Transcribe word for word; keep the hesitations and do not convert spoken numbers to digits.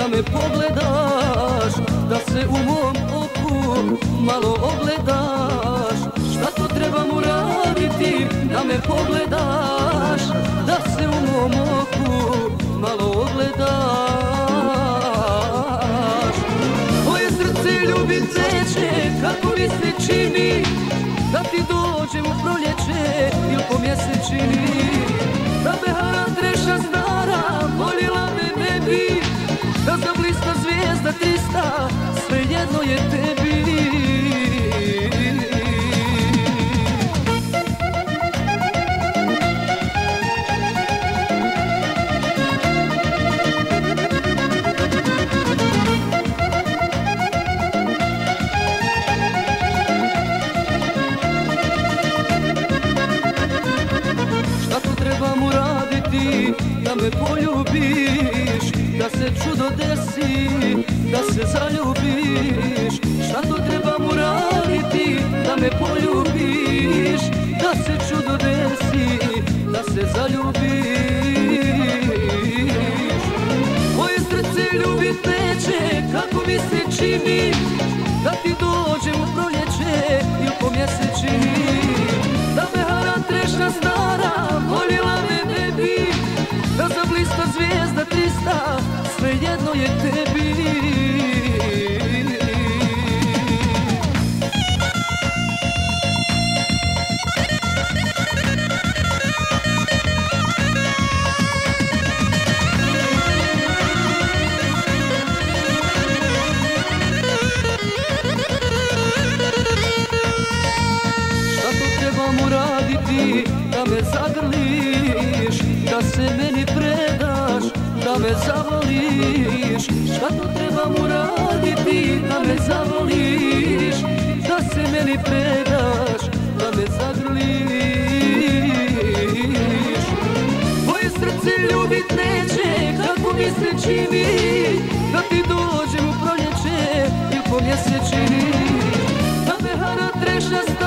me pogledaš, da se u mom oku malo ogledaš. Šta to trebam uraditi da me pogledaš, da se u mom oku malo ogledaš. Moje srce ljubi teče, kako mi se čini da ti dođem u proljeće ili po mjesečini. Da me hara treša stara, voljela me ne bi, da zablista zvijezda trista, svejedno je tebi. Trebam uraditi da me poljubiš, da se čudo desi, da se zaljubiš. Šta to trebam uraditi da me poljubiš, da se čudo desi, da se zaljubiš. Moje srce ljubi teče, kako mi se čini da ti dođem u proljeće ili po mjesečini. Da me hara trešnja stara, voljela me ne bi, da zablista zvijezda trista, svejedno je tebi. Uraditi da me zagrliš, da se meni predaš, da me zavoliš. Šta to trebam uraditi da me zavoliš, da se meni predaš, da me zagrliš. Moje srce ljubit neće, kako mi se čini da ti dođem u proljeće ili po mjesečini. Da me hara trešnja